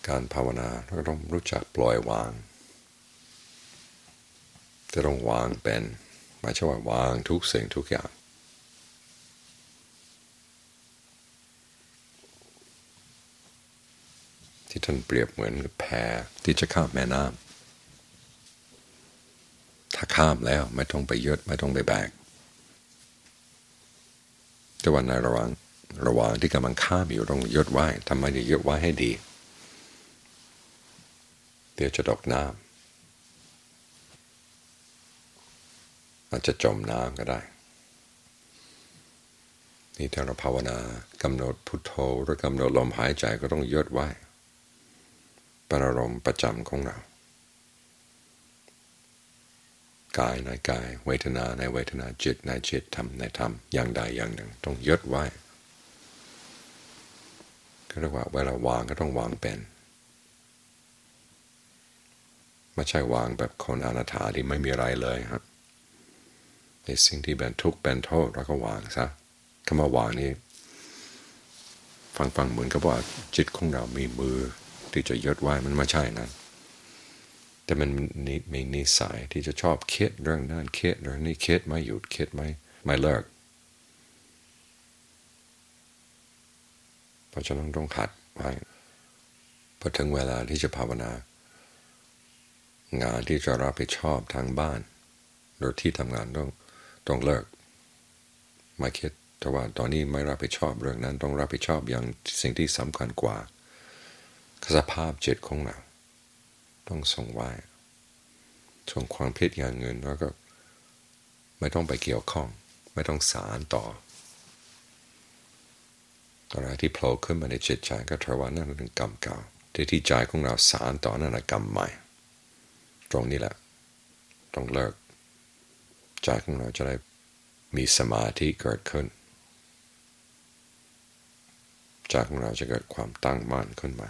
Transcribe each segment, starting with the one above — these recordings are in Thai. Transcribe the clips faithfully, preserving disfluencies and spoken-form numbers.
การภาวนาเราต้องรู้จักปล่อยวางจะต้องวางเป็นหมายถึงว่าวางทุกสิ่งทุกอย่างที่ท่านเปรียบเหมือนกับแพที่จะข้ามแม่น้ำถ้าข้ามแล้วไม่ต้องไปยึดไม่ต้องไปแบกแต่วันในระหว่างระหว่างที่กำลังข้ามอยู่ต้องยึดไว้ทำไมถึงยึดไว้ให้ดีเดี๋ยวจะตกน้ำอาจจะจมน้ำก็ได้นี่ถ้าเราภาวนากำหนดพุทโธหรือกำหนดลมหายใจก็ต้องยึดไว้เป็นอารมณ์ประจำของเรากายในกายเวทนาในเวทนาจิตในจิตธรรมในธรรมอย่างใดอย่างหนึ่งต้องยึดไว้ก็เรียกว่าเวลาวางก็ต้องวางเป็นไม่ใช่วางแบบคนอนาถาที่ไม่มีอะไรเลยครับในสิ่งที่เป็นทุกข์เป็นโทษเราก็วางซะคำว่าวางนี้ฟังฟังเหมือนกับว่าจิตของเรามีมือที่จะยึดไว้มันไม่ใช่นะแต่มันมีนิสัยที่จะชอบคิดเรื่องนั้นคิดเรื่องนี้คิดไม่หยุดคิดไม่ไม่เลิกเพราะฉะนั้นต้องขัดไว้พอถึงเวลาที่จะภาวนางานที่จะรับผิดชอบทางบ้านหรือที่ทำงานต้องต้องเลิกไม่คิดแต่ว่าตอนนี้ไม่รับผิดชอบเรื่องนั้นต้องรับผิดชอบอย่างสิ่งที่สำคัญกว่าสภาพจิตของเราต้องส่งไว้ส่งความคิดอย่างเงินแล้วก็ไม่ต้องไปเกี่ยวข้องไม่ต้องสารต่ออะไรที่โผล่ขึ้นมาในจิตใจก็ถือว่านั่นเป็นกรรมเก่าที่ที่ใจของเราสารต่อนั่นเป็นกรรมใหม่ตรงนี้แหละต้องเลิกใจของเราจะได้มีสมาธิเกิดขึ้นใจของเราจะเกิดความตั้งมั่นขึ้นมา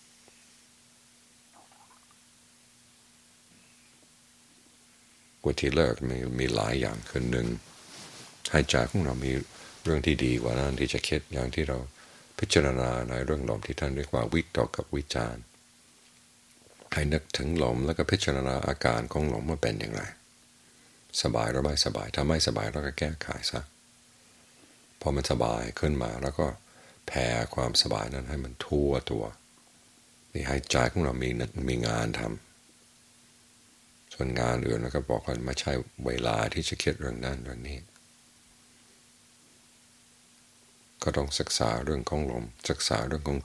วิธีเลิกมีมีหลายอย่างคือหนึ่งให้ใจของเรามีเรื่องที่ดีกว่านั้นที่จะคิดอย่างที่เราพิจารณาในเรื่องลมที่ท่านเรียกว่าวิตกกับวิจารณ์ให้นึกถึงลมแล้วก็พิจารณาอาการของลมว่าเป็นอย่างไรสบายหรือไม่สบายถ้าไม่สบายเราก็แก้ไขซะพอมันสบายขึ้นมาแล้วก็แผ่ความสบายนั้นให้มันทั่วตัวนี่ให้ใจของเรามีมีงานทำส่วนงานอื่นแล้วก็บอกว่าไม่ใช่เวลาที่จะคิดเรื่องนั้นเรื่องนี้ก็ต้องศึกษาเรื่องของลมศึกษาเรื่องของ